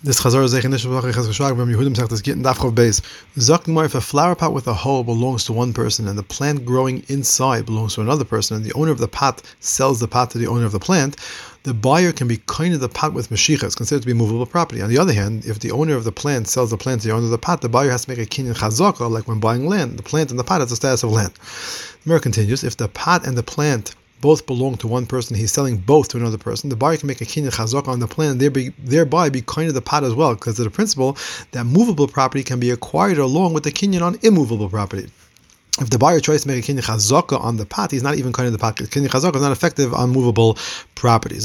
This Chazor Zeichen Nishvach Chazashag from Yehudim Sech getting Dafchov base. Zaknumar, if a flower pot with a hole belongs to one person and the plant growing inside belongs to another person, and the owner of the pot sells the pot to the owner of the plant, the buyer can be kind of the pot with Mashiach. It's considered to be movable property. On the other hand, if the owner of the plant sells the plant to the owner of the pot, the buyer has to make a kinyan chazaka, like when buying land. The plant and the pot has the status of land. The Gemara continues, if the pot and the plant both belong to one person, he's selling both to another person, the buyer can make a kinyan chazaka on the plant and thereby be kind of the pot as well, because of the principle that movable property can be acquired along with the kinyan on immovable property. If the buyer tries to make a kinyan chazaka on the pot, he's not even kind of the pot. Kinyan chazaka is not effective on movable property.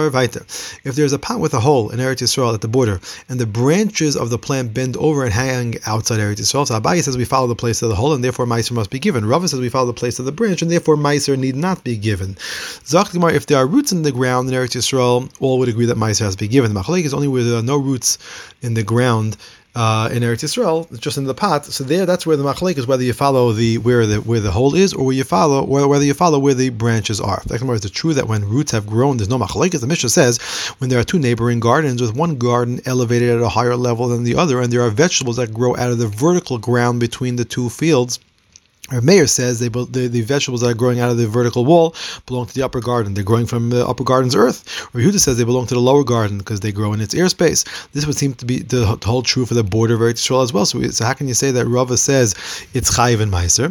If there's a pot with a hole in Eretz Yisrael at the border, and the branches of the plant bend over and hang outside Eretz Yisrael, so Abaye says we follow the place of the hole, and therefore Meiser must be given. Rava says we follow the place of the branch, and therefore Meiser need not be given. Zaktimar, if there are roots in the ground in Eretz Yisrael, all would agree that Meiser has to be given. The machlek is only where there are no roots in the ground. In Eretz Yisrael, it's just in the pot. So that's where the machlek is, whether you follow where the hole is, or whether you follow where the branches are. It's true that when roots have grown, there's no machlek. As the Mishnah says, when there are two neighboring gardens, with one garden elevated at a higher level than the other, and there are vegetables that grow out of the vertical ground between the two fields, Meir says the vegetables that are growing out of the vertical wall belong to the upper garden. They're growing from the upper garden's earth. Yehuda says they belong to the lower garden because they grow in its airspace. This would seem to be to hold true for the border of Eretz Yisrael as well. So how can you say that Rava says it's chayiv and meiser?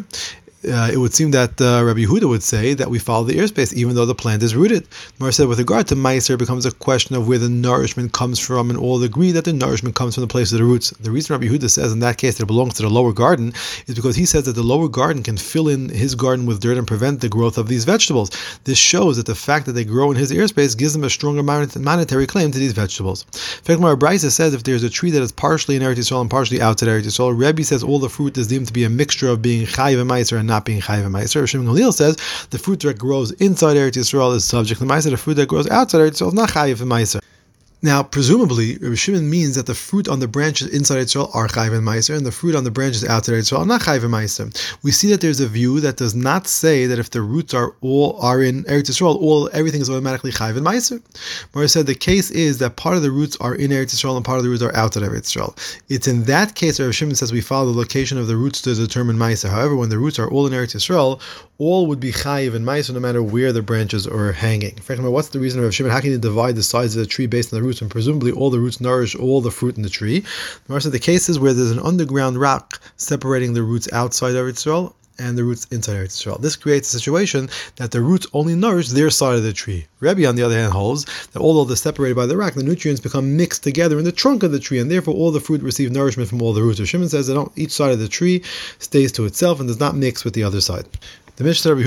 It would seem that Rabbi Yehuda would say that we follow the airspace even though the plant is rooted. Mar said with regard to Meiser, it becomes a question of where the nourishment comes from, and all agree that the nourishment comes from the place of the roots. The reason Rabbi Yehuda says in that case that it belongs to the lower garden is because he says that the lower garden can fill in his garden with dirt and prevent the growth of these vegetables. This shows that the fact that they grow in his airspace gives him a stronger monetary claim to these vegetables. In fact, Mar Braisa says if there's a tree that is partially in Eretz Yisrael and partially outside Eretz Yisrael, Rebbe says all the fruit is deemed to be a mixture of being chayiv and Meiser and not being chayiv and Meiser. Shimon Gamliel says the fruit that grows inside Eretz Yisrael is subject to Meiser. The fruit that grows outside Eretz Yisrael is not chayiv and Meiser. Now, presumably, Rabbi Shimon means that the fruit on the branches inside Israel are chayiv and meiser, and the fruit on the branches outside Israel are not chayiv and meiser. We see that there's a view that does not say that if the roots are in Eretz Yisrael, everything is automatically chayiv and meiser. Mara said the case is that part of the roots are in Eretz Yisrael and part of the roots are outside of Eretz Yisrael. It's in that case that Rabbi Shimon says we follow the location of the roots to determine meiser. However, when the roots are all in Eretz Yisrael, all would be chayiv and meiser no matter where the branches are hanging. Frankly, what's the reason of Rabbi Shimon? How can you divide the size of the tree based on the roots when presumably all the roots nourish all the fruit in the tree? The case is where there's an underground rock separating the roots outside of Israel and the roots inside Eretz Yisrael. This creates a situation that the roots only nourish their side of the tree. Rebbe, on the other hand, holds that although they're separated by the rock, the nutrients become mixed together in the trunk of the tree, and therefore all the fruit receive nourishment from all the roots. Shimon says that each side of the tree stays to itself and does not mix with the other side. The Mishnah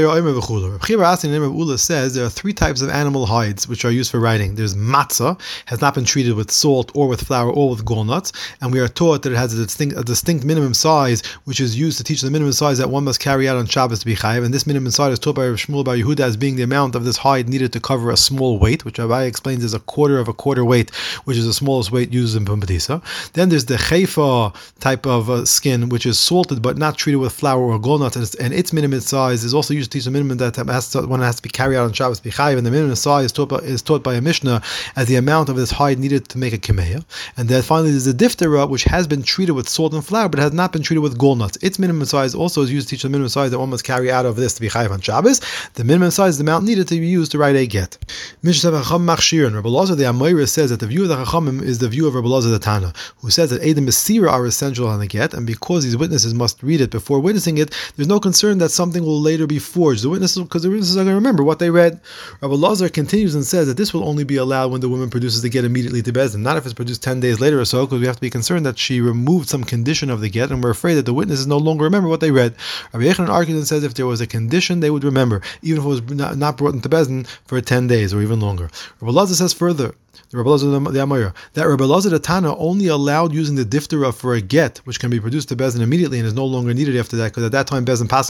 says there are three types of animal hides which are used for writing. There's matzah, has not been treated with salt or with flour or with gall nuts, and we are taught that it has a distinct minimum size, which is used to teach the minimum size that one must carry out on Shabbos to be chayiv. And this minimum size is taught by Shmuel bar Yehuda as being the amount of this hide needed to cover a small weight, which Rabbi explains is a quarter of a quarter weight, which is the smallest weight used in Pumbedisa. Then there's the chayfa type of skin, which is salted but not treated with flour or gall nuts, and its minimum size is also used to teach the minimum that one has to be carried out on Shabbos B'chayiv, and the minimum size is taught by a Mishnah as the amount of this hide needed to make a kimeya. And then finally there's the diphthera, which has been treated with salt and flour but has not been treated with gall nuts. Its minimum size also is used to teach the minimum size that one must carry out of this to be chayiv on Shabbos. The minimum size is the amount needed to be used to write a get. Mishnah Chacham Machshirin. Rabbi Elazar the Amoira says that the view of the Chachamim is the view of Rabbi Elazar the Tana, who says that Edom Mesira are essential on the get, and because these witnesses must read it before witnessing it, there's no concern that something will later be forged. Because the witnesses are going to remember what they read. Rabbi Elazar continues and says that this will only be allowed when the woman produces the get immediately to Bezdin, not if it's produced 10 days later or so, because we have to be concerned that she removed some condition of the get, and we're afraid that the witnesses no longer remember what they read. Rabbi Yechanan argues and says if there was a condition, they would remember, even if it was not brought into Bezdin for 10 days or even longer. Rabbi Elazar says further, Rabbi Elazar the Amoira, that Rabbi Elazar the Tana only allowed using the diphthera for a get, which can be produced to Bezdin immediately and is no longer needed after that, because at that time Bezdin Paskins are mutter to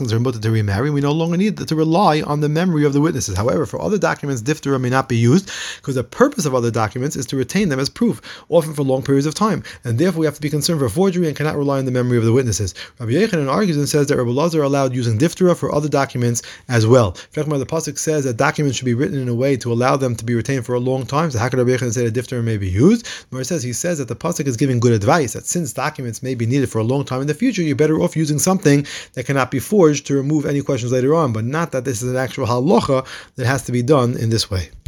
to remarry. We no longer need to rely on the memory of the witnesses. However, for other documents, diphthera may not be used because the purpose of other documents is to retain them as proof, often for long periods of time, and therefore we have to be concerned for forgery and cannot rely on the memory of the witnesses. Rabbi Yochanan argues and says that Rabbi Elazar allowed using diphthera for other documents as well. The pasuk says that documents should be written in a way to allow them to be retained for a long time. So how could Rabbi Yochanan say that diphthera may be used? Where he says that the pasuk is giving good advice that since documents may be needed for a long time in the future, you're better off using something that cannot be forged to remove any questions later on, but not that this is an actual halacha that has to be done in this way.